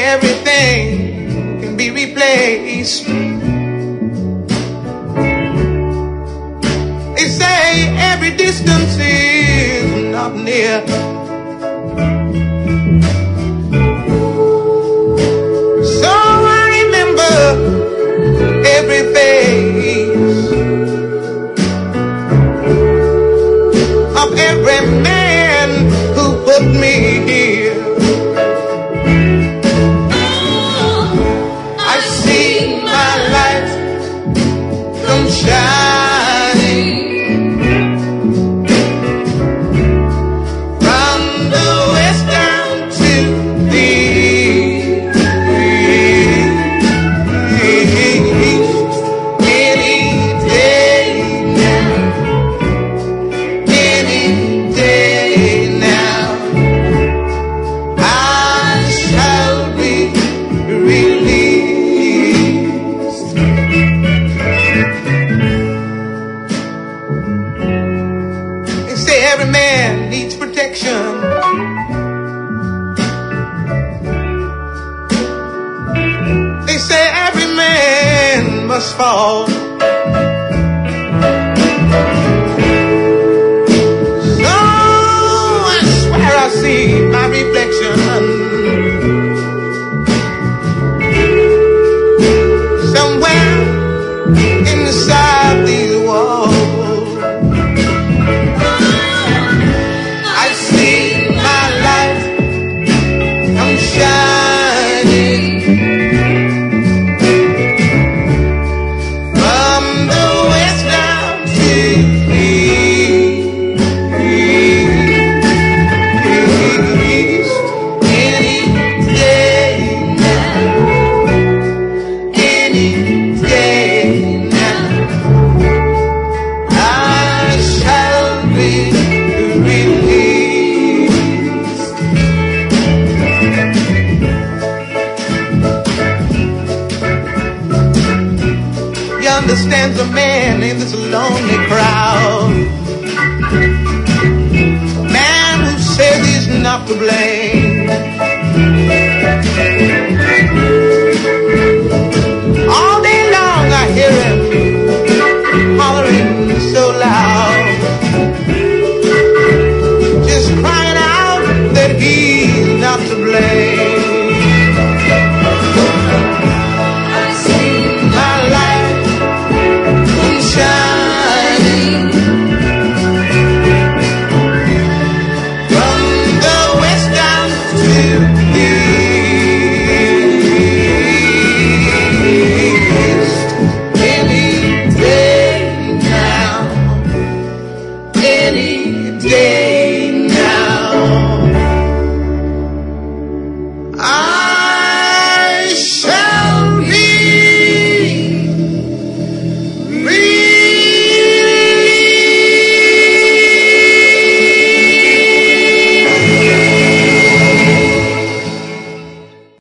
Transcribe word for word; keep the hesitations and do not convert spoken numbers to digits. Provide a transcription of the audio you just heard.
everything can be replaced. They say every distance is not near. So I remember every face of every man who put me here. I see my life come shining from the west down to the east. Any day now, any day now, I shall be released. They say every man needs protection. They say every man must fall. So I swear I see my reflection somewhere inside these walls. I see my life come shining from the west down to the east. Any day now, any day now, I shall be released. He understands a man in this lonely crowd, man who says he's not to blame.